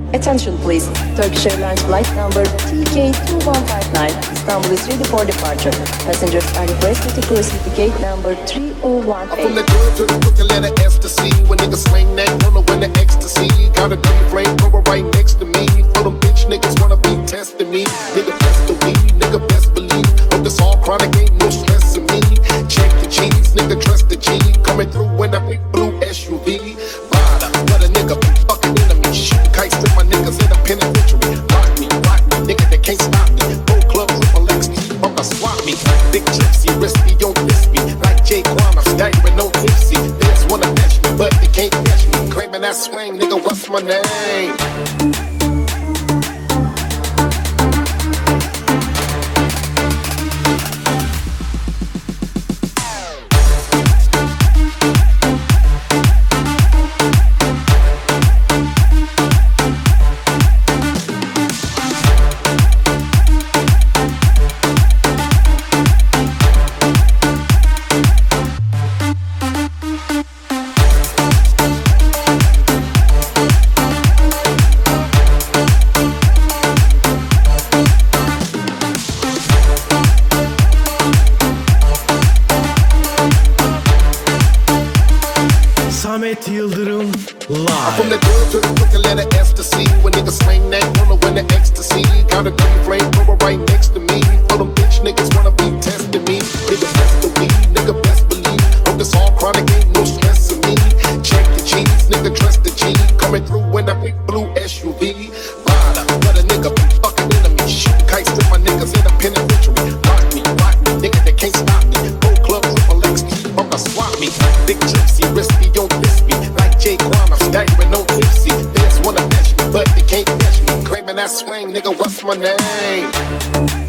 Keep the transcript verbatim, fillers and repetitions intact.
Attention please, Turkish Airlines flight number T K two one five nine Istanbul is ready for departure. Passengers are requested to proceed to gate number three oh one eight. I'm from the good to the crooked letter S to C. When niggas sling that, don't know when the ecstasy. Got a green flame thrower right next to me. For them bitch niggas wanna be testing me. Nigga best to me, nigga best believe. Hope this all chronic ain't no stress in me. Check the cheese, nigga trust the G. Coming through in a big blue S U V. Rada, what a nigga be fucking enemy. Shoot kites with my niggas in a penitentiary. Rock me, rock me, nigga they can't stop me. Go club, triple X, I'm a swap me. Big gypsy, risky, don't miss me. Like Jay Quan, I'm staggering, no tipsy. They just wanna match me, but they can't catch me. Claiming that swing, nigga, what's my name? Samet Yıldırım live. From the good to the crooked letter S to C. When niggas sling that, don't know when the ecstasy. Got a green flame thrower right next to me. For them bitch niggas wanna be testing me. Nigga best to me, nigga best believe. Hope this all chronic ain't no stress in me. Check the cheese, nigga trust the G. Coming through in a big blue S U V. Rada, what a nigga be fucking enemy. Shoot kites with my niggas in a penitentiary. Rock me, rock me, nigga they can't stop me. Go club, triple X, I'm a swap me. Big gypsy, risky, don't miss me. Like Jay Quan, I'm staggering, no tipsy. They just wanna match me, but they can't catch me. Claiming that swing, nigga, what's my name?